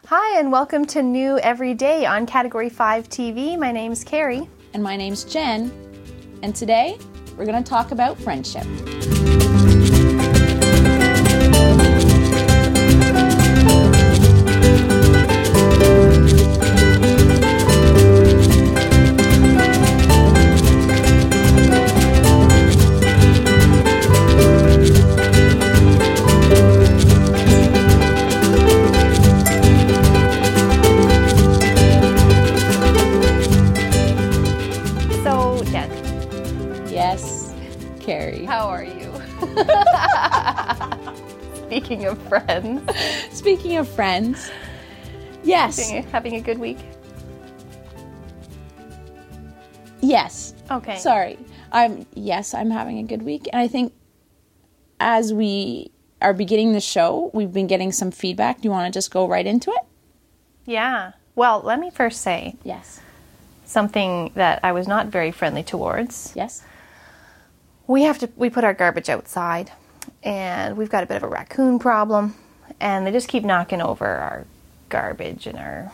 Hi, and welcome to New Every Day on Category 5 TV. My name's Carrie. And my name's Jen. And today, we're going to talk about friendship. Carrie. How are you? Speaking of friends. Speaking of friends. Yes. Having a good week? Yes. Okay. Sorry. I'm having a good week. And I think as we are beginning the show, we've been getting some feedback. Do you want to just go right into it? Yeah. Well, let me first say. Yes. Something that I was not very friendly towards. Yes. We put our garbage outside, and we've got a bit of a raccoon problem, and they just keep knocking over our garbage and our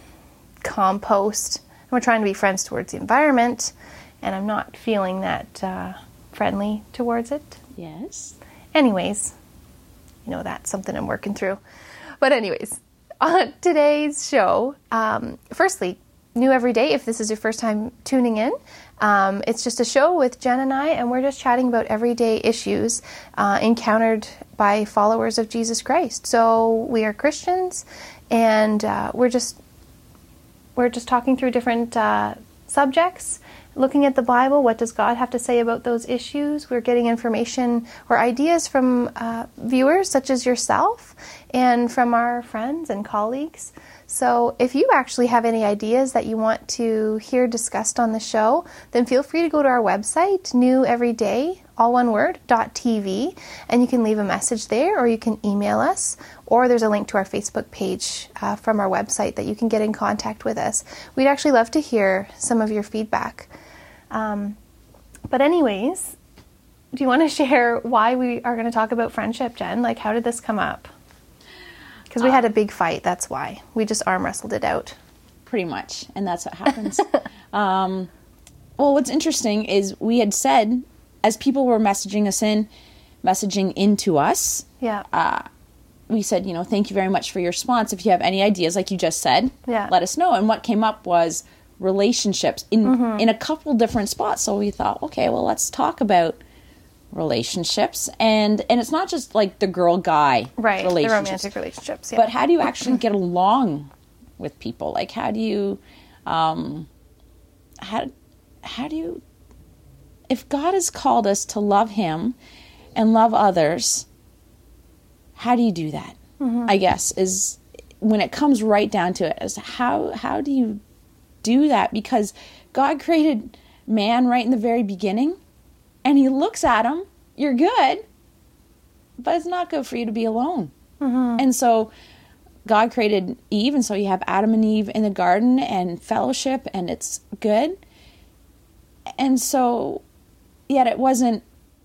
compost. And we're trying to be friends towards the environment, and I'm not feeling that friendly towards it. Yes. Anyways, that's something I'm working through. But anyways, on today's show, firstly, New Every Day, if this is your first time tuning in. It's just a show with Jen and I, and we're just chatting about everyday issues encountered by followers of Jesus Christ. So we are Christians, and we're just talking through different subjects, looking at the Bible. What does God have to say about those issues? We're getting information or ideas from viewers such as yourself and from our friends and colleagues. So if you actually have any ideas that you want to hear discussed on the show, then feel free to go to our website, neweveryday, all one word, .tv, and you can leave a message there, or you can email us, or there's a link to our Facebook page from our website that you can get in contact with us. We'd actually love to hear some of your feedback. But anyways, do you want to share why we are going to talk about friendship, Jen? Like, how did this come up? Because we had a big fight, that's why. We just arm wrestled it out. Pretty much, and that's what happens. Well, what's interesting is we had said, as people were messaging into us, we said, thank you very much for your response. If you have any ideas, like you just said, let us know. And what came up was relationships in a couple different spots. So we thought, okay, well, let's talk about relationships, and it's not just like the girl-guy relationships, the romantic relationships, but how do you actually get along with people? Like, how do you if God has called us to love Him and love others, how do you do that? I guess is when it comes right down to it, is how do you do that? Because God created man right in the very beginning. And He looks at him, you're good, but it's not good for you to be alone. And so God created Eve, and so you have Adam and Eve in the garden and fellowship, and it's good. And so, yet it wasn't,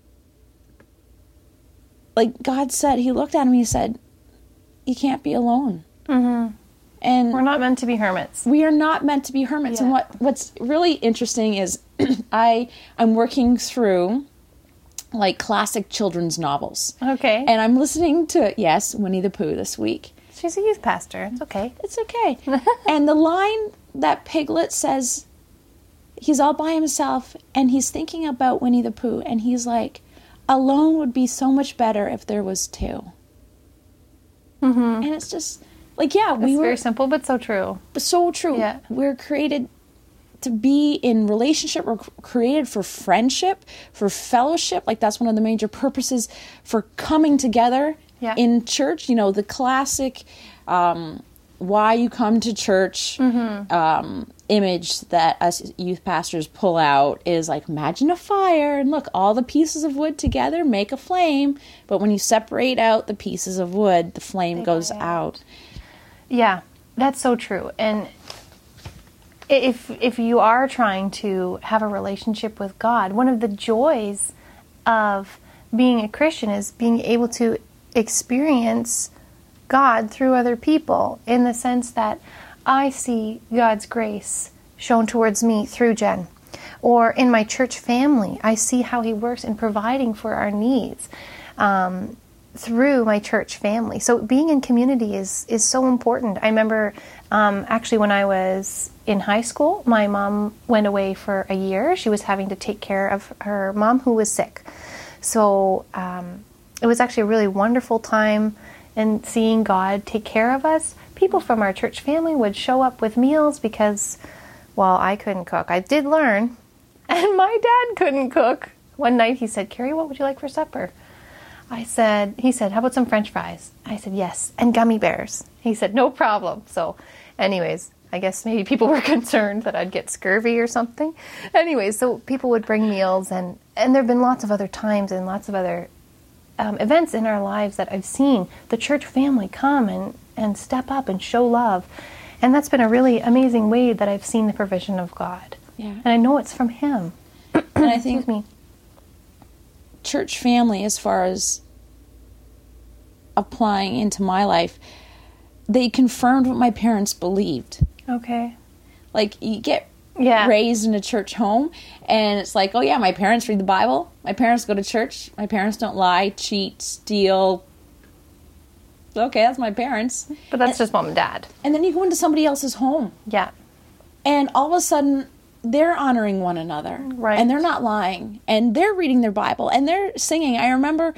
like God said, He looked at him, He said, you can't be alone. And we're not meant to be hermits. We are not meant to be hermits. And what's really interesting is I'm working through like classic children's novels. Okay. And I'm listening to, Winnie the Pooh this week. She's a youth pastor. It's okay. It's okay. And the line that Piglet says, he's all by himself and he's thinking about Winnie the Pooh, and he's like, alone would be so much better if there was two. And it's just like, it's very simple, but so true. So true. Yeah. We're created to be in relationship. We're created for friendship, for fellowship. Like, that's one of the major purposes for coming together in church. The classic why you come to church image that us youth pastors pull out is like, imagine a fire and look, all the pieces of wood together make a flame, but when you separate out the pieces of wood, the flame goes out. Yeah, that's so true. And if you are trying to have a relationship with God, one of the joys of being a Christian is being able to experience God through other people, in the sense that I see God's grace shown towards me through Jen. Or in my church family, I see how He works in providing for our needs through my church family. So being in community is so important. I remember actually when I was in high school, my mom went away for a year. She was having to take care of her mom who was sick. So it was actually a really wonderful time, and seeing God take care of us. People from our church family would show up with meals because, well, I couldn't cook. I did learn, and my dad couldn't cook. One night he said, "Carrie, what would you like for supper?" He said, "How about some French fries?" I said, "Yes, and gummy bears." He said, "No problem." So anyways, I guess maybe people were concerned that I'd get scurvy or something. Anyways, so people would bring meals, and there have been lots of other times and lots of other events in our lives that I've seen the church family come and step up and show love. And that's been a really amazing way that I've seen the provision of God. Yeah. And I know it's from Him. And I think Excuse me. church family, as far as applying into my life, they confirmed what my parents believed. Okay. Like, you get Yeah. raised in a church home, and it's like, oh yeah, my parents read the Bible, my parents go to church, my parents don't lie, cheat, steal. Okay, that's my parents. But that's just mom and dad. And then you go into somebody else's home, Yeah. and all of a sudden they're honoring one another, Right. and they're not lying, and they're reading their Bible, and they're singing. I remember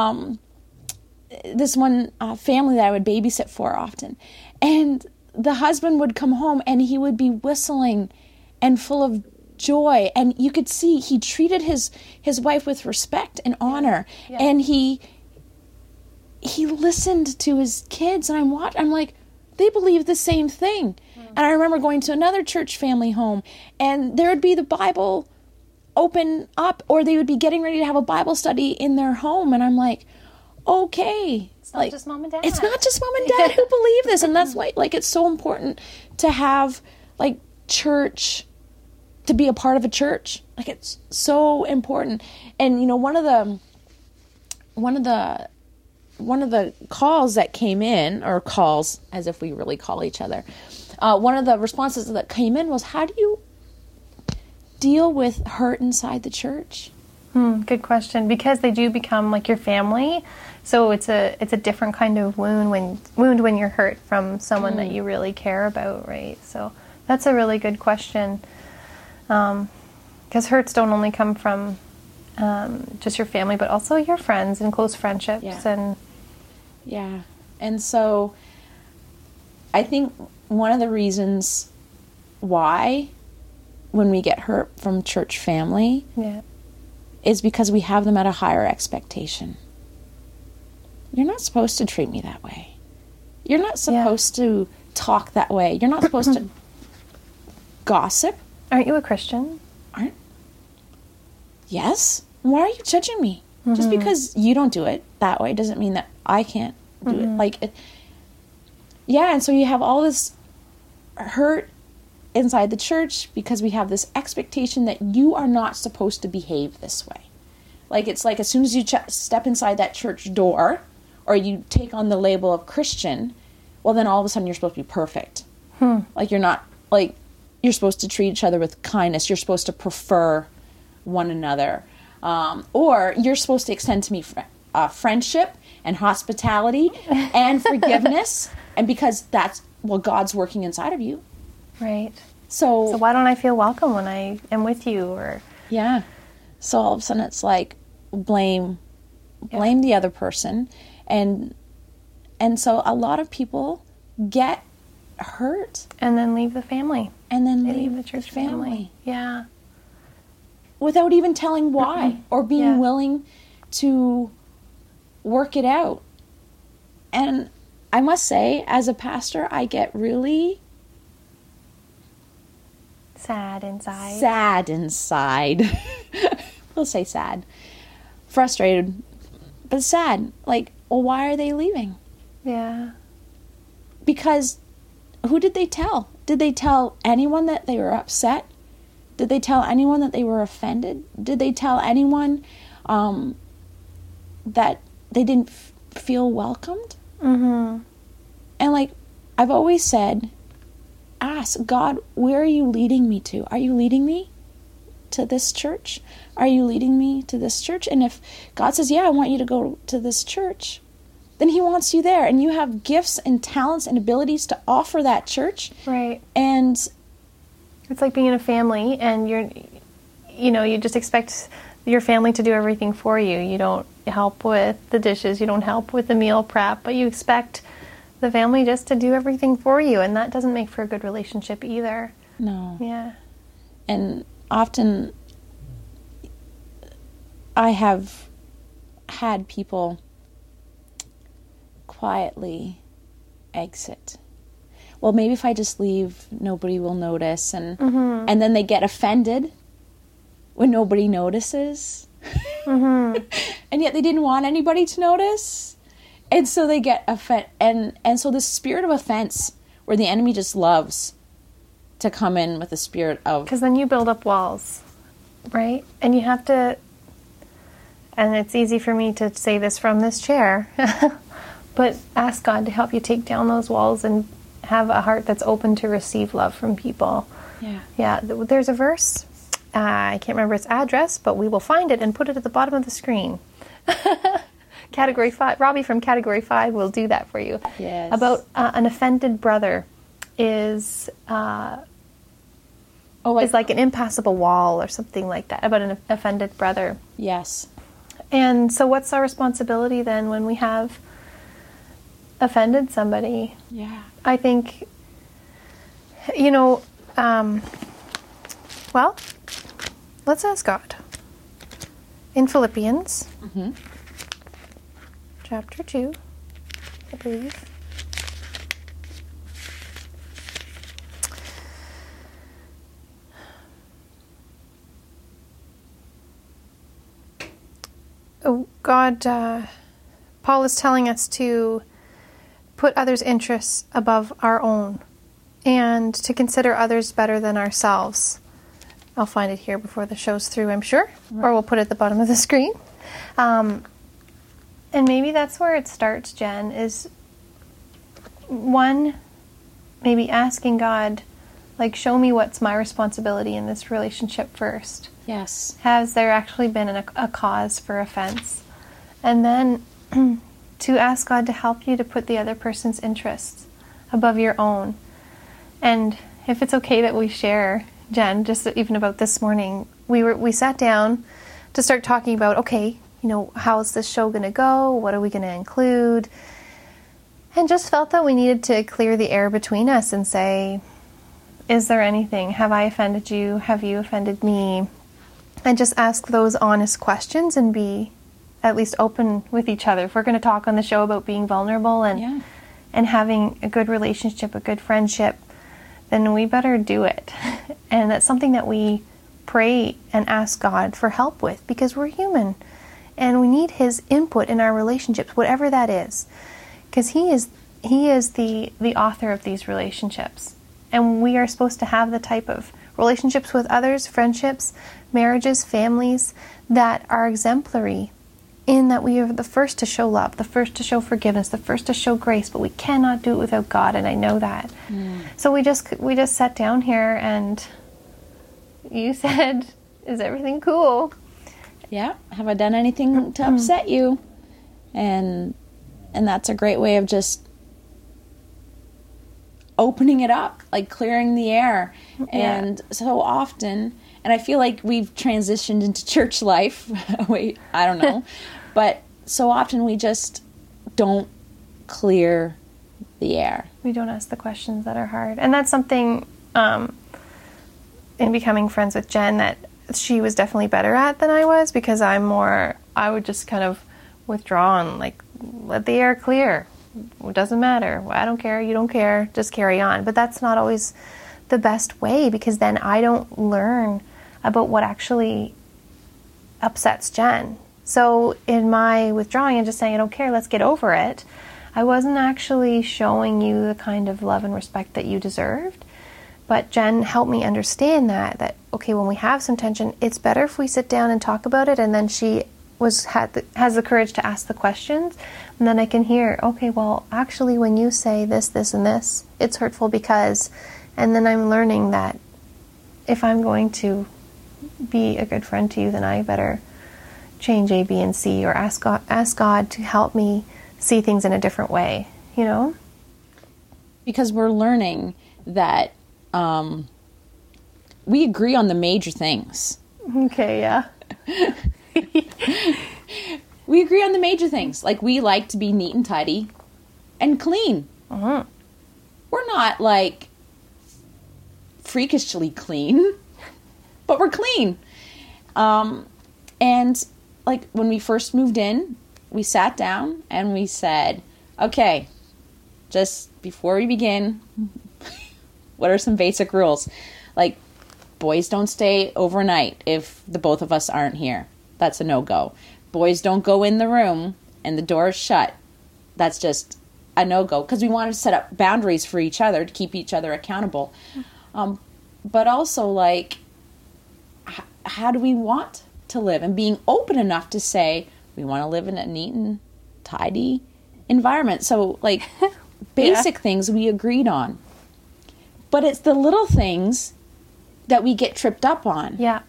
this one family that I would babysit for often, and the husband would come home and he would be whistling and full of joy, and you could see he treated his wife with respect and honor. Yeah. And he listened to his kids, and I'm like, they believe the same thing. And I remember going to another church family home, and there would be the Bible open up, or they would be getting ready to have a Bible study in their home, and I'm like, okay, It's not just mom and dad. it's not just mom and dad who believe this. And that's why, like, it's so important to have, like, church, to be a part of a church. Like, it's so important. And, you know, one of the calls that came in, or calls as if we really call each other, one of the responses that came in was, how do you deal with hurt inside the church? Good question. Because they do become like your family, so it's a different kind of wound when you're hurt from someone that you really care about, right? So that's a really good question. Because hurts don't only come from just your family, but also your friends and close friendships. Yeah. Yeah. And so I think one of the reasons why when we get hurt from church family is because we have them at a higher expectation. You're not supposed to treat me that way. You're not supposed to talk that way. You're not supposed to gossip. Aren't you a Christian? Yes. Why are you judging me? Just because you don't do it that way doesn't mean that I can't do it. And so you have all this hurt inside the church because we have this expectation that you are not supposed to behave this way. Like, it's like as soon as you step inside that church door, or you take on the label of Christian, well, then all of a sudden you're supposed to be perfect. Like, you're not, like, you're supposed to treat each other with kindness. You're supposed to prefer one another. Or you're supposed to extend to me friendship and hospitality and forgiveness. And because that's what God's working inside of you. Right. So why don't I feel welcome when I am with you? Or yeah. So all of a sudden it's like blame the other person. And so a lot of people get hurt. And then leave the family. And then They leave the church family. Yeah. Without even telling why or being willing to work it out. And I must say, as a pastor, I get really sad inside. We'll say sad. Frustrated, but sad. Like, well, why are they leaving? Yeah. Because who did they tell? Did they tell anyone that they were upset? Did they tell anyone that they were offended? Did they tell anyone that they didn't feel welcomed? And like I've always said, ask God, where are you leading me to? Are you leading me to this church? Are you leading me to this church? And if God says, yeah, I want you to go to this church, then he wants you there, and you have gifts and talents and abilities to offer that church. Right. And it's like being in a family, and you just expect your family to do everything for you. You don't help with the dishes, you don't help with the meal prep, but you expect the family just to do everything for you, and that doesn't make for a good relationship either. No. Yeah. And often I have had people quietly exit. Well, maybe if I just leave, nobody will notice, and then they get offended when nobody notices. And yet they didn't want anybody to notice. And so they get offended. And so this spirit of offense, where the enemy just loves to come in with a spirit of... Because then you build up walls, right? And you have to... And it's easy for me to say this from this chair, but ask God to help you take down those walls and have a heart that's open to receive love from people. Yeah. Yeah, there's a verse. I can't remember its address, but we will find it and put it at the bottom of the screen. Category 5. Robbie from Category 5 will do that for you. Yes. About an offended brother is like an impassable wall or something like that, about an offended brother. Yes. And so what's our responsibility then when we have offended somebody? Yeah. I think, well, let's ask God. In Philippians, chapter 2, I believe. Oh, God, Paul is telling us to put others' interests above our own and to consider others better than ourselves. I'll find it here before the show's through, I'm sure, or we'll put it at the bottom of the screen. And maybe that's where it starts, Jen, is one, maybe asking God, like, show me what's my responsibility in this relationship first. Yes. Has there actually been a cause for offense? And then to ask God to help you to put the other person's interests above your own. And if it's okay that we share, Jen, just even about this morning, we sat down to start talking about, okay, how's this show going to go? What are we going to include? And just felt that we needed to clear the air between us and say, is there anything? Have I offended you? Have you offended me? And just ask those honest questions and be at least open with each other. If we're going to talk on the show about being vulnerable and having a good relationship, a good friendship, then we better do it. And that's something that we pray and ask God for help with, because we're human and we need His input in our relationships, whatever that is, because He is the author of these relationships. And we are supposed to have the type of relationships with others, friendships, marriages, families that are exemplary, in that we are the first to show love, the first to show forgiveness, the first to show grace, but we cannot do it without God, and I know that. So we just sat down here and you said, is everything cool? Yeah. Have I done anything to upset you? And that's a great way of just opening it up, like clearing the air. And so often, and I feel like we've transitioned into church life. Wait, I don't know. But so often we just don't clear the air. We don't ask the questions that are hard. And that's something in becoming friends with Jen that she was definitely better at than I was, because I would just kind of withdraw and like let the air clear. It doesn't matter. I don't care. You don't care. Just carry on. But that's not always the best way, because then I don't learn about what actually upsets Jen. So in my withdrawing and just saying, I don't care, let's get over it, I wasn't actually showing you the kind of love and respect that you deserved. But Jen helped me understand that, okay, when we have some tension, it's better if we sit down and talk about it, and then she has the courage to ask the questions, and then I can hear, okay, well, actually, when you say this, this, and this, it's hurtful because, and then I'm learning that if I'm going to be a good friend to you, then I better change A, B, and C, or ask God to help me see things in a different way, you know? Because we're learning that we agree on the major things. Okay, yeah. We agree on the major things. Like, we like to be neat and tidy and clean. Mm-hmm. We're not, like, freakishly clean, but we're clean. And, like, when we first moved in, we sat down and we said, okay, just before we begin, what are some basic rules? Like, boys don't stay overnight if the both of us aren't here. That's a no-go. Boys don't go in the room and the door is shut. That's just a no-go. Because we wanted to set up boundaries for each other to keep each other accountable. But also, like, how do we want to live? And being open enough to say, we want to live in a neat and tidy environment. So, like, basic things we agreed on. But it's the little things that we get tripped up on. Yeah.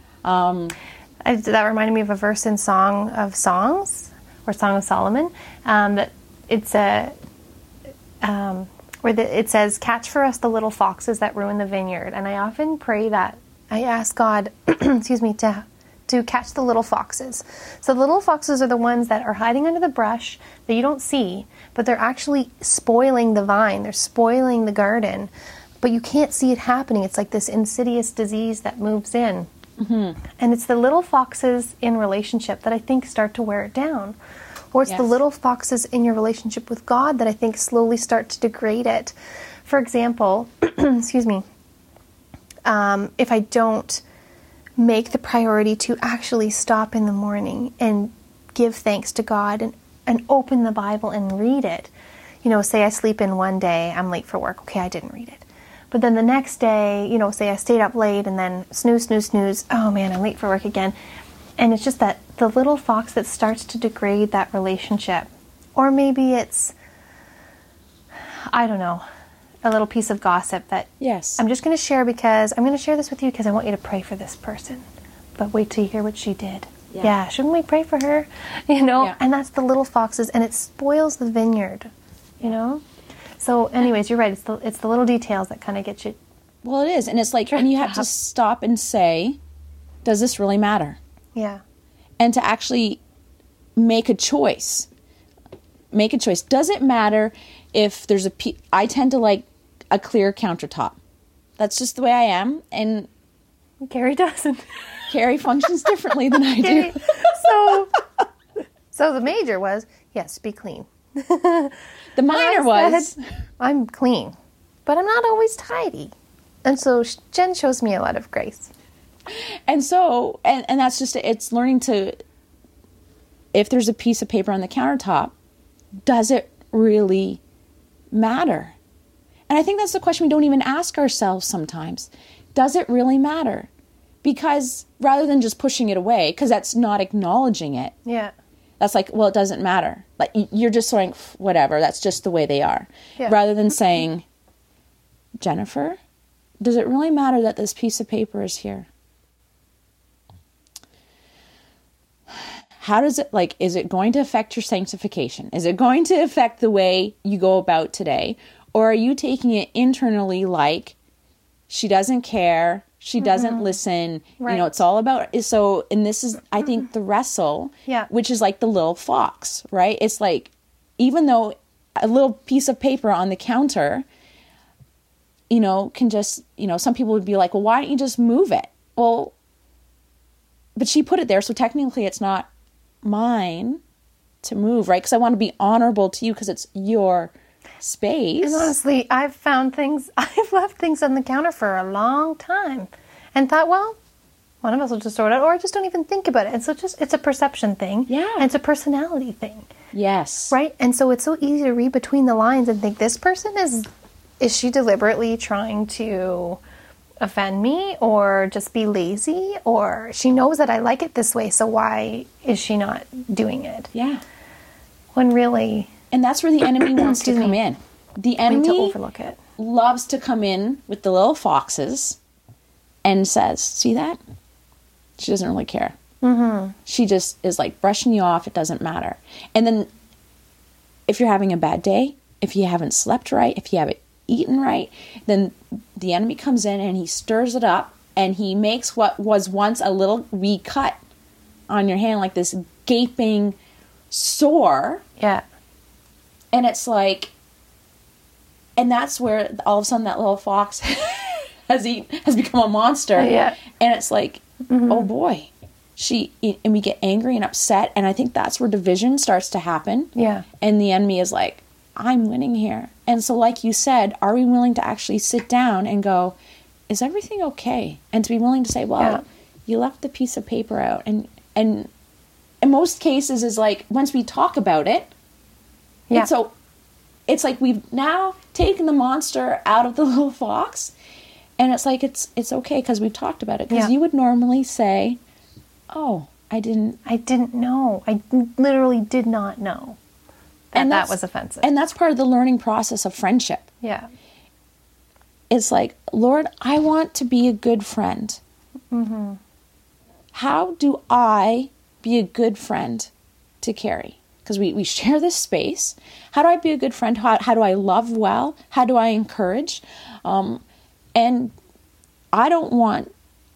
That reminded me of a verse in Song of Songs, or Song of Solomon, that it's where it says, "Catch for us the little foxes that ruin the vineyard." And I often pray that I ask God, excuse me, to catch the little foxes. So the little foxes are the ones that are hiding under the brush that you don't see, but they're actually spoiling the vine. They're spoiling the garden. But you can't see it happening. It's like this insidious disease that moves in. Mm-hmm. And it's the little foxes in relationship that I think start to wear it down. Or it's the little foxes in your relationship with God that I think slowly start to degrade it. For example, excuse me, if I don't make the priority to actually stop in the morning and give thanks to God and open the Bible and read it. You know, say I sleep in one day, I'm late for work. Okay, I didn't read it. But then the next day, you know, say I stayed up late and then snooze. Oh man, I'm late for work again. And it's just that the little fox that starts to degrade that relationship. Or maybe it's, I don't know, a little piece of gossip that I'm just going to share because I'm going to share this with you because I want you to pray for this person. But wait till you hear what she did. Yeah, shouldn't we pray for her? You know, and that's the little foxes, and it spoils the vineyard, you know? So anyways, you're right. It's the little details that kind of get you. Well, it is. And it's like, and you have to stop and say, does this really matter? Yeah. And to actually make a choice. Make a choice. Does it matter if there's I tend to like a clear countertop. That's just the way I am. And Carrie doesn't. Carrie functions differently than I do. So the major was, yes, be clean. The minor was, I'm clean, but I'm not always tidy. And so Jen shows me a lot of grace. And so, and that's just, it's learning to, if there's a piece of paper on the countertop, does it really matter? And I think that's the question we don't even ask ourselves sometimes. Does it really matter? Because rather than just pushing it away, because that's not acknowledging it. Yeah. That's like, well, it doesn't matter. Like, you're just saying, whatever, that's just the way they are. Yeah. Rather than saying, Jennifer, does it really matter that this piece of paper is here? How does it, like, is it going to affect your sanctification? Is it going to affect the way you go about today? Or are you taking it internally like, she doesn't care, she doesn't listen, you know, it's all about, so, and this is, I think, the wrestle, which is like the little fox, right? It's like, even though a little piece of paper on the counter, you know, can just, you know, some people would be like, well, why don't you just move it? Well, but she put it there, so technically it's not mine to move, right? Because I want to be honorable to you because it's your space. And honestly, I've left things on the counter for a long time and thought, well, one of us will just throw it out, or I just don't even think about it. And so it's a perception thing. Yeah. And it's a personality thing. Yes. Right? And so it's so easy to read between the lines and think, this person is she deliberately trying to offend me or just be lazy, or she knows that I like it this way, so why is she not doing it? Yeah. When really, And that's where the enemy wants to come in. The I need to enemy overlook it. loves to come in with the little foxes and says, see that? She doesn't really care. Mm-hmm. She just is like brushing you off. It doesn't matter. And then if you're having a bad day, if you haven't slept right, if you haven't eaten right, then the enemy comes in and he stirs it up and he makes what was once a little wee cut on your hand, like this gaping sore. Yeah. And it's like, and that's where all of a sudden that little fox has become a monster. Yeah. And it's like, oh boy, and we get angry and upset. And I think that's where division starts to happen. Yeah. And the enemy is like, I'm winning here. And so like you said, are we willing to actually sit down and go, is everything okay? And to be willing to say, well, you left the piece of paper out. And in most cases is like, once we talk about it, it's like we've now taken the monster out of the little fox. And it's like, it's okay because we've talked about it. Because you would normally say, oh, I didn't know. I literally did not know that was offensive. And that's part of the learning process of friendship. Yeah. It's like, Lord, I want to be a good friend. Mm-hmm. How do I be a good friend to Carrie? Because we share this space. How do I be a good friend? How do I love well? How do I encourage? And I don't want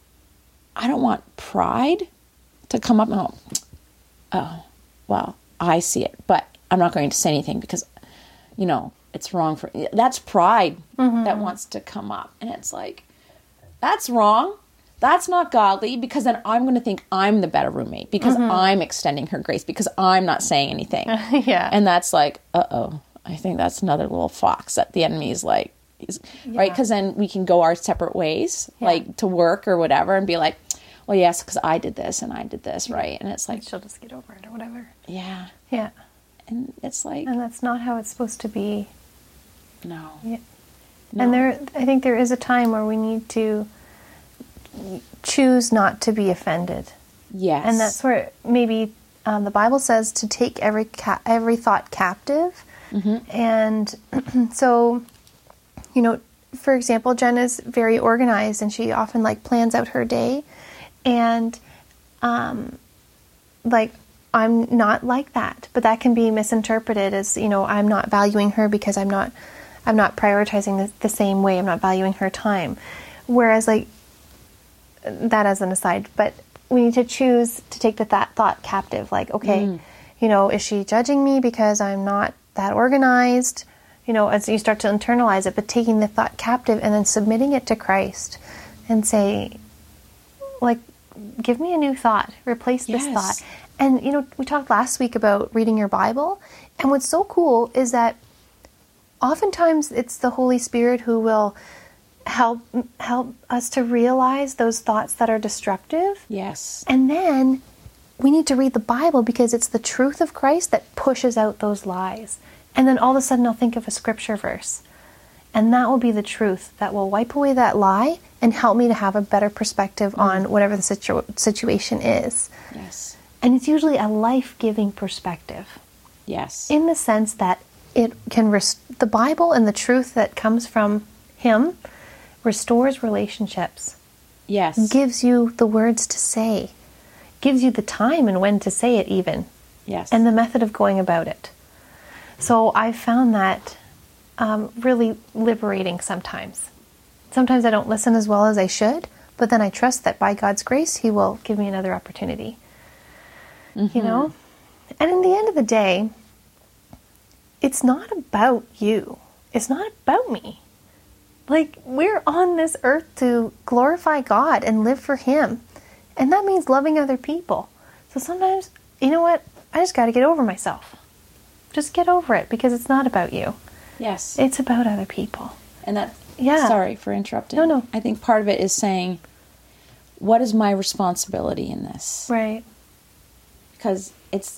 pride to come up and go, oh, well, I see it, but I'm not going to say anything because, it's wrong that's pride that wants to come up. And it's like, that's wrong. That's not godly, because then I'm going to think I'm the better roommate because I'm extending her grace because I'm not saying anything. Yeah. And that's like, uh-oh, I think that's another little fox that the enemy is like, right? Because then we can go our separate ways, like to work or whatever, and be like, well, yes, because I did this and I did this, right? And it's like, she'll just get over it or whatever. Yeah. Yeah. And it's like, and that's not how it's supposed to be. No. Yeah. No. And I think there is a time where we need to choose not to be offended. Yes. And that's where maybe the Bible says to take every thought captive. Mm-hmm. And so, for example, Jen is very organized and she often plans out her day. And I'm not like that, but that can be misinterpreted as, I'm not valuing her because I'm not prioritizing the same way. I'm not valuing her time. Whereas that as an aside, but we need to choose to take that thought captive. Okay, is she judging me because I'm not that organized? As you start to internalize it, but taking the thought captive and then submitting it to Christ and say, give me a new thought, replace this thought. And, we talked last week about reading your Bible. And what's so cool is that oftentimes it's the Holy Spirit who will help us to realize those thoughts that are destructive. Yes. And then we need to read the Bible because it's the truth of Christ that pushes out those lies. And then all of a sudden I'll think of a scripture verse. And that will be the truth that will wipe away that lie and help me to have a better perspective on whatever the situation is. Yes. And it's usually a life-giving perspective. Yes. In the sense that it can the Bible and the truth that comes from Him restores relationships. Yes. Gives you the words to say. Gives you the time and when to say it even. Yes. And the method of going about it. So I found that really liberating sometimes. Sometimes I don't listen as well as I should, but then I trust that by God's grace, He will give me another opportunity. Mm-hmm. And in the end of the day, it's not about you. It's not about me. We're on this earth to glorify God and live for Him. And that means loving other people. So sometimes, you know what? I just got to get over myself. Just get over it because it's not about you. Yes. It's about other people. And that, sorry for interrupting. No. I think part of it is saying, what is my responsibility in this? Right. Because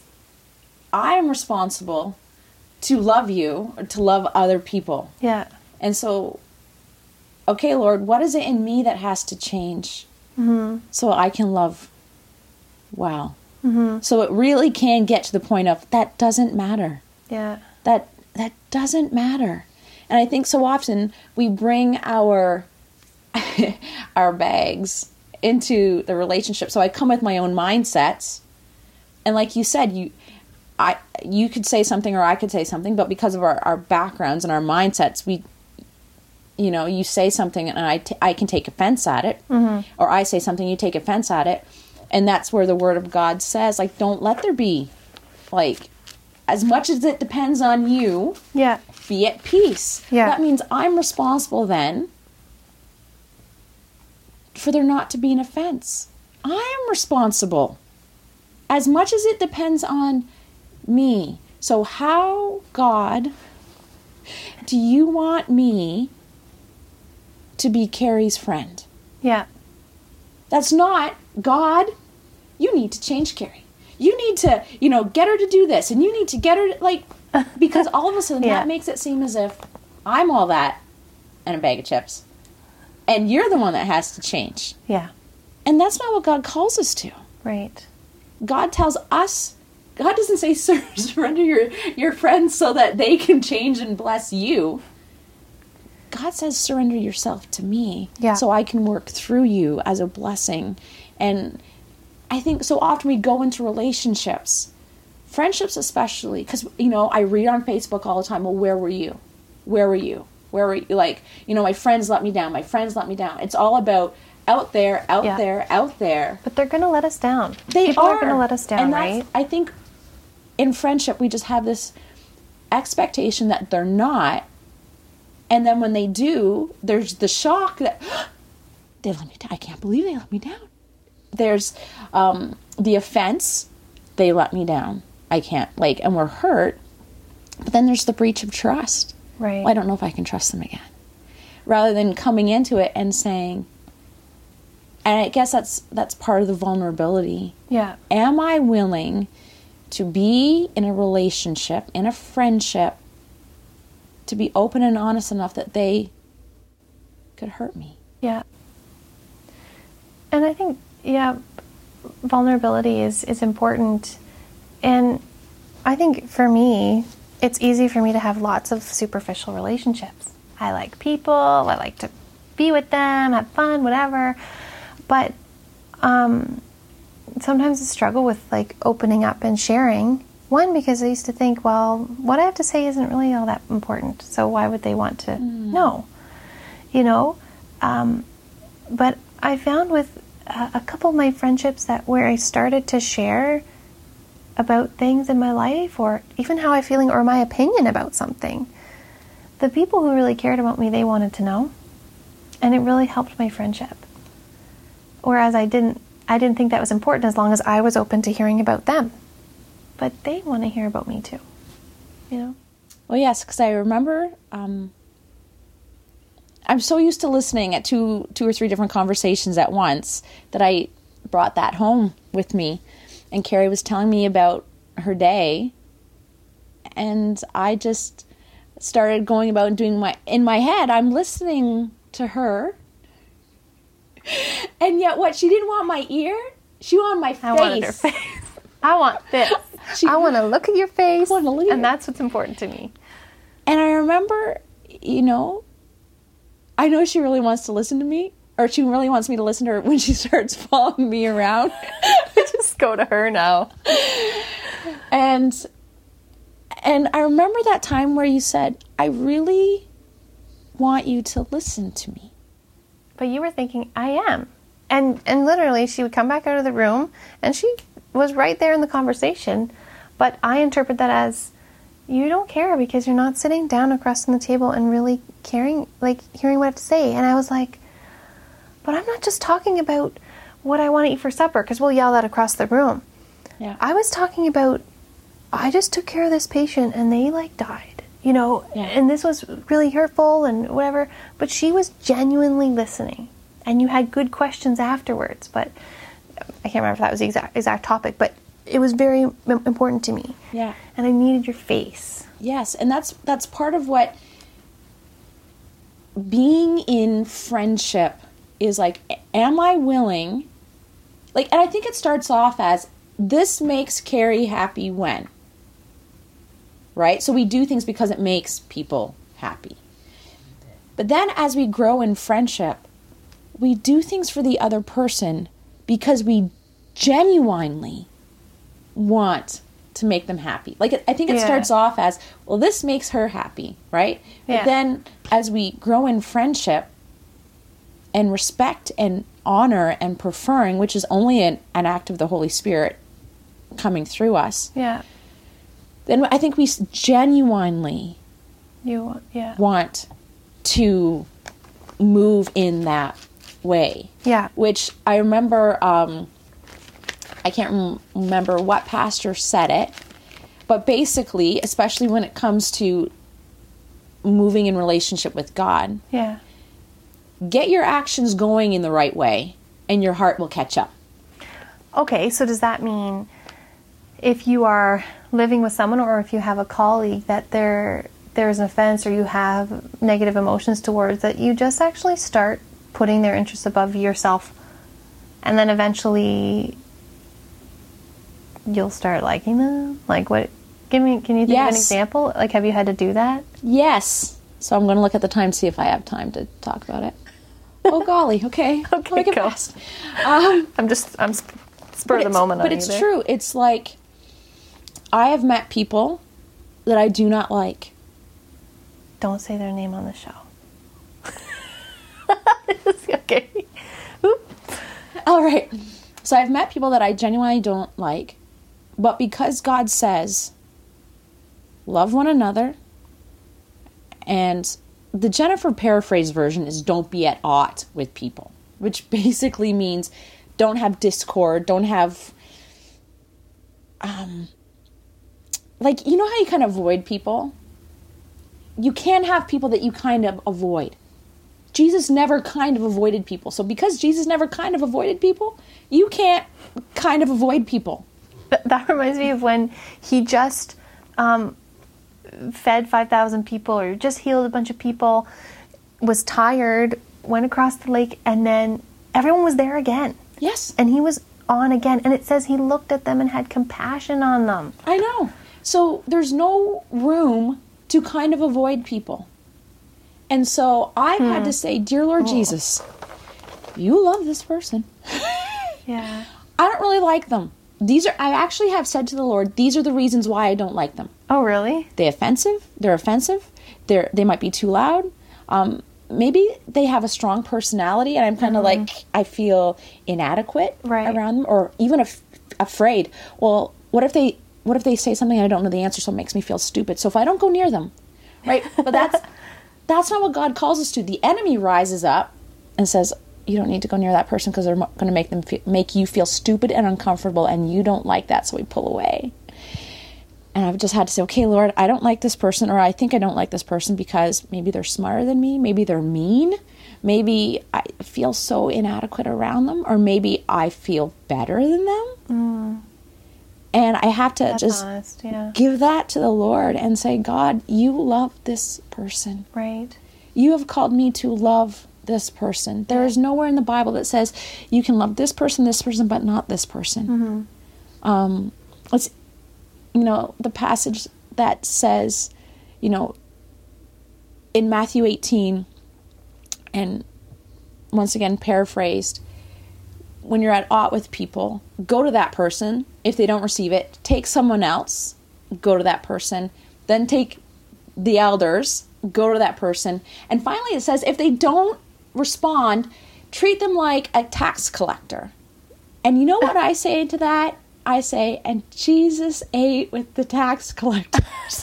I am responsible to love you or to love other people. Yeah. And so okay, Lord, what is it in me that has to change so I can love well? So it really can get to the point of, that doesn't matter. Yeah. That doesn't matter. And I think so often we bring our our bags into the relationship. So I come with my own mindsets. And like you said, you could say something or I could say something, but because of our backgrounds and our mindsets, you say something and I can take offense at it. Or I say something, you take offense at it. And that's where the Word of God says, like, don't let there be, like, as much as it depends on you, be at peace. Yeah. That means I'm responsible then for there not to be an offense. I am responsible. As much as it depends on me. So how, God, do you want me to be Carrie's friend? Yeah. That's not, God, you need to change Carrie. You need to, get her to do this. And you need to get her to, because all of a sudden that makes it seem as if I'm all that and a bag of chips. And you're the one that has to change. Yeah. And that's not what God calls us to. Right. God tells us, God doesn't say, surrender your friends so that they can change and bless you. God says, surrender yourself to me so I can work through you as a blessing. And I think so often we go into relationships, friendships especially, because, I read on Facebook all the time, well, where were you? Where were you? Where were you? Like, my friends let me down. My friends let me down. It's all about out there, out there. But they're going to let us down. People are going to let us down, and right? I think in friendship, we just have this expectation that they're not. And then when they do, there's the shock that they let me down. I can't believe they let me down. There's the offense. They let me down. I can't, and we're hurt. But then there's the breach of trust. Right. Well, I don't know if I can trust them again. Rather than coming into it and saying, and I guess that's part of the vulnerability. Yeah. Am I willing to be in a relationship, in a friendship, to be open and honest enough that they could hurt me? Yeah. And I think, vulnerability is important. And I think for me, it's easy for me to have lots of superficial relationships. I like people, I like to be with them, have fun, whatever. But sometimes I struggle with opening up and sharing. One, because I used to think, well, what I have to say isn't really all that important, so why would they want to know? But I found with a couple of my friendships where I started to share about things in my life, or even how I'm feeling, or my opinion about something, the people who really cared about me, they wanted to know, and it really helped my friendship. Whereas I didn't think that was important as long as I was open to hearing about them. But they want to hear about me too, Well, yes, because I remember I'm so used to listening at two or three different conversations at once that I brought that home with me. And Carrie was telling me about her day, and I just started going about and doing in my head, I'm listening to her. And yet what? She didn't want my ear. She wanted my face. I wanted her face. I want this. I want to look at your face. And that's what's important to me. And I remember, I know she really wants to listen to me, or she really wants me to listen to her when she starts following me around. Just go to her now. And I remember that time where you said, I really want you to listen to me. But you were thinking, I am. And literally, she would come back out of the room, and she was right there in the conversation. But I interpret that as, you don't care because you're not sitting down across from the table and really caring, hearing what I have to say. And I was like, but I'm not just talking about what I want to eat for supper, because we'll yell that across the room. Yeah. I was talking about, I just took care of this patient and they died, and this was really hurtful and whatever. But she was genuinely listening, and you had good questions afterwards. But I can't remember if that was the exact topic, but it was very important to me. Yeah. And I needed your face. Yes, and that's part of what being in friendship is like, am I willing? Like, and I think it starts off as, this makes Carrie happy when, right? So we do things because it makes people happy. But then as we grow in friendship, we do things for the other person because we genuinely want to make them happy. Like, I think it starts off as, well, this makes her happy, right? But then as we grow in friendship and respect and honor and preferring, which is only an act of the Holy Spirit coming through us, then I think we genuinely want to move in that way. Yeah. Which I remember, I can't remember what pastor said it, but basically, especially when it comes to moving in relationship with God, get your actions going in the right way and your heart will catch up. Okay, so does that mean if you are living with someone or if you have a colleague that there's an offense or you have negative emotions towards, that you just actually start putting their interests above yourself, and then eventually you'll start liking them? Like, what? Can you think of an example? Like, have you had to do that? Yes. So I'm going to look at the time, see if I have time to talk about it. Oh golly, okay. Okay, go. Fast. I'm spur of the moment. But it's true. It's like, I have met people that I do not like. Don't say their name on the show. Okay. Oop. All right. So I've met people that I genuinely don't like, but because God says, love one another, and the Jennifer paraphrase version is don't be at odds with people, which basically means don't have discord, don't have, like, you know how you kind of avoid people? You can have people that you kind of avoid. Jesus never kind of avoided people. So because Jesus never kind of avoided people, you can't kind of avoid people. That reminds me of when he just fed 5,000 people or just healed a bunch of people, was tired, went across the lake, and then everyone was there again. Yes. And he was on again. And it says he looked at them and had compassion on them. I know. So there's no room to kind of avoid people. And so I've had to say, dear Lord Jesus, you love this person. Yeah. I don't really like them. I actually have said to the Lord, these are the reasons why I don't like them. Oh, really? They're offensive. They might be too loud. Maybe they have a strong personality and I'm kind of like, I feel inadequate around them, or even afraid. Well, what if they say something and I don't know the answer, so it makes me feel stupid? So if I don't go near them, right? But that's not what God calls us to. The enemy rises up and says, you don't need to go near that person because they're going to make you feel stupid and uncomfortable, and you don't like that, so we pull away. And I've just had to say, okay, Lord, I don't like this person, or I think I don't like this person because maybe they're smarter than me, maybe they're mean, maybe I feel so inadequate around them, or maybe I feel better than them. And I have to give that to the Lord and say, God, you love this person. Right. You have called me to love this person. There is nowhere in the Bible that says you can love this person, but not this person. It's, the passage that says, in Matthew 18, and once again paraphrased, when you're at odds with people, go to that person. If they don't receive it, take someone else, go to that person, then take the elders, go to that person. And finally it says, if they don't respond, treat them like a tax collector. And you know what I say to that? I say, and Jesus ate with the tax collectors.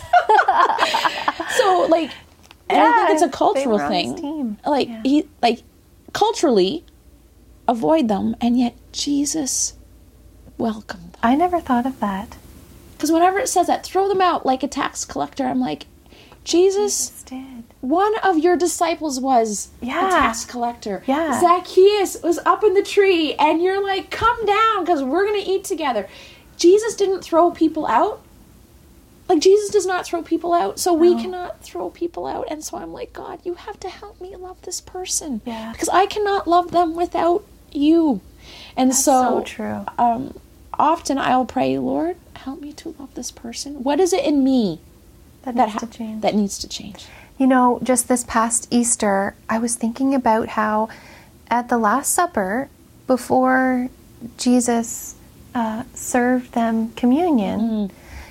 So, like, and I think it's a cultural thing. Like, culturally, avoid them, and yet Jesus welcomed them. I never thought of that. Because whenever it says that, throw them out like a tax collector, I'm like, Jesus did. One of your disciples was a tax collector. Yeah. Zacchaeus was up in the tree, and you're like, come down, because we're going to eat together. Jesus didn't throw people out. Like, Jesus does not throw people out, so we cannot throw people out. And so I'm like, God, you have to help me love this person. Yeah. Because I cannot love them without you. And That's so true. Often I'll pray, Lord, help me to love this person. What is it in me That needs to change. that needs to change? You know, just this past Easter, I was thinking about how at the Last Supper, before Jesus served them communion,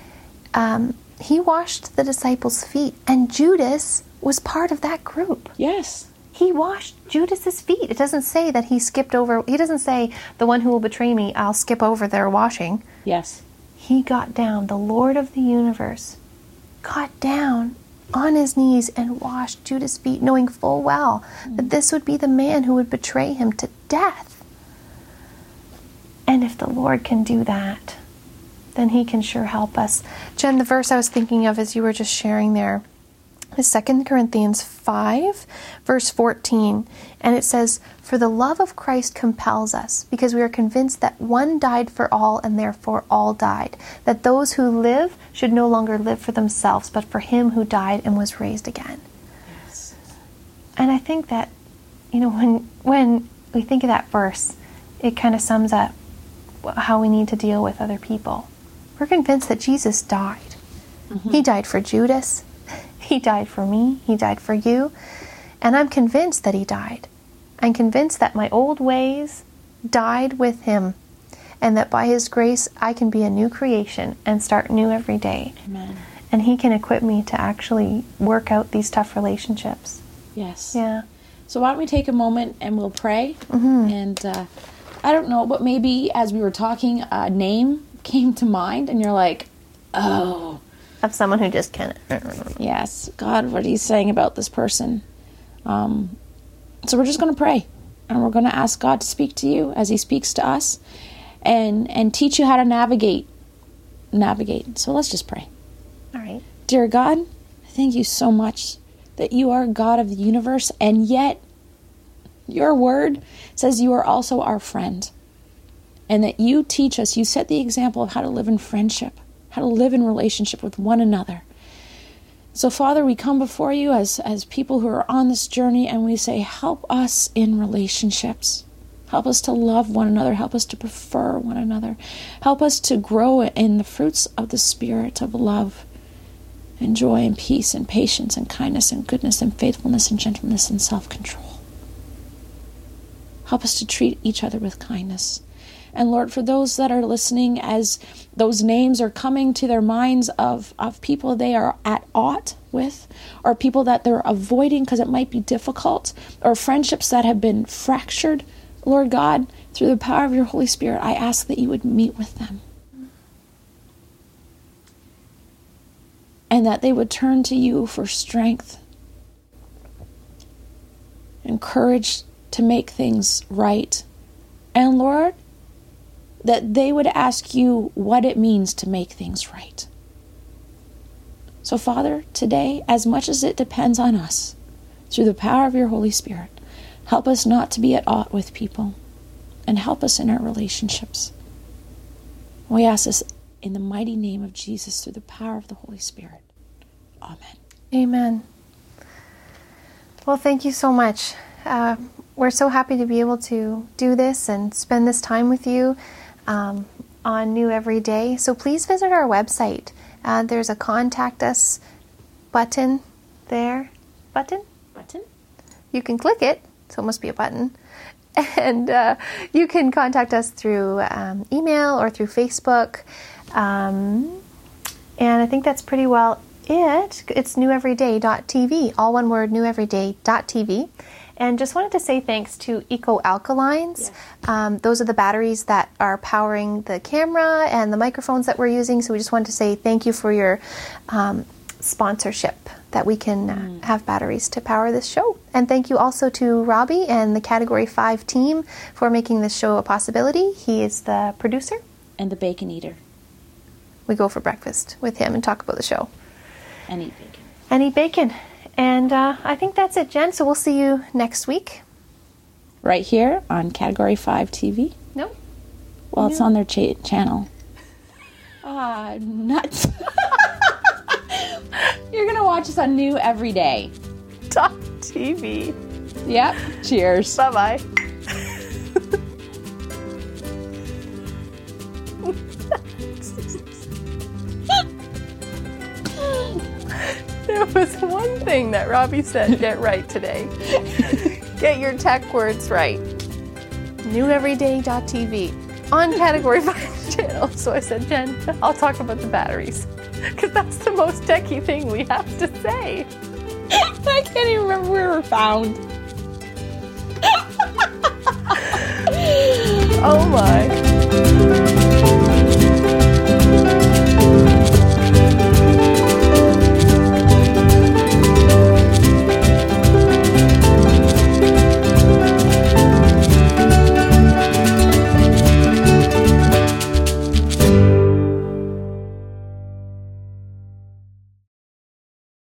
he washed the disciples' feet, and Judas was part of that group. Yes. He washed Judas's feet. It doesn't say that he skipped over. He doesn't say, the one who will betray me, I'll skip over their washing. Yes. He got down, the Lord of the universe, got down on his knees and washed Judas' feet, knowing full well that this would be the man who would betray him to death. And if the Lord can do that, then he can sure help us. Jen, the verse I was thinking of as you were just sharing there is 2 Corinthians 5, verse 14. And it says, "For the love of Christ compels us, because we are convinced that one died for all, and therefore all died. That those who live should no longer live for themselves, but for him who died and was raised again." Yes. And I think that, you know, when we think of that verse, it kind of sums up how we need to deal with other people. We're convinced that Jesus died. He died for Judas. He died for me. He died for you. And I'm convinced that he died. I'm convinced that my old ways died with him, and that by his grace I can be a new creation and start new every day. Amen. And he can equip me to actually work out these tough relationships. Yes. Yeah. So why don't we take a moment and we'll pray. And I don't know, but maybe as we were talking, a name came to mind and you're like, oh. Of someone who just can't. Yes, God, what are you saying about this person? So we're just going to pray, and we're going to ask God to speak to you as he speaks to us, and teach you how to navigate. So let's just pray. All right. Dear God, thank you so much that you are God of the universe, and yet your word says you are also our friend, and that you teach us, you set the example of how to live in friendship, how to live in relationship with one another. So, Father, we come before you as people who are on this journey, and we say, help us in relationships. Help us to love one another. Help us to prefer one another. Help us to grow in the fruits of the Spirit of love and joy and peace and patience and kindness and goodness and faithfulness and gentleness and self-control. Help us to treat each other with kindness. And Lord, for those that are listening, as those names are coming to their minds of people they are at aught with, or people that they're avoiding because it might be difficult, or friendships that have been fractured, Lord God, through the power of your Holy Spirit, I ask that you would meet with them. And that they would turn to you for strength and courage to make things right. And Lord, that they would ask you what it means to make things right. So Father, today, as much as it depends on us, through the power of your Holy Spirit, help us not to be at aught with people, and help us in our relationships. We ask this in the mighty name of Jesus, through the power of the Holy Spirit. Amen. Amen. Well, thank you so much. We're so happy to be able to do this and spend this time with you on New Every Day. So please visit our website. There's a contact us button there. Button? You can click it, so it must be a button. And you can contact us through email or through Facebook. And I think that's pretty well it. It's neweveryday.tv, all one word, neweveryday.tv. And just wanted to say thanks to Eco Alkalines. Yes. Those are the batteries that are powering the camera and the microphones that we're using. So we just wanted to say thank you for your sponsorship, that we can have batteries to power this show. And thank you also to Robbie and the Category 5 team for making this show a possibility. He is the producer. And the bacon eater. We go for breakfast with him and talk about the show. And eat bacon. And eat bacon. And I think that's it, Jen. So we'll see you next week. Right here on Category 5 TV? No. Well, it's on their channel. Nuts. You're going to watch us on New Every Day. .tv. Yep. Cheers. Bye-bye. There was one thing that Robbie said get right today. Get your tech words right. Neweveryday.tv on Category 5 channel. So I said, Jen, I'll talk about the batteries. Because that's the most techie thing we have to say. I can't even remember where we're found. Oh my.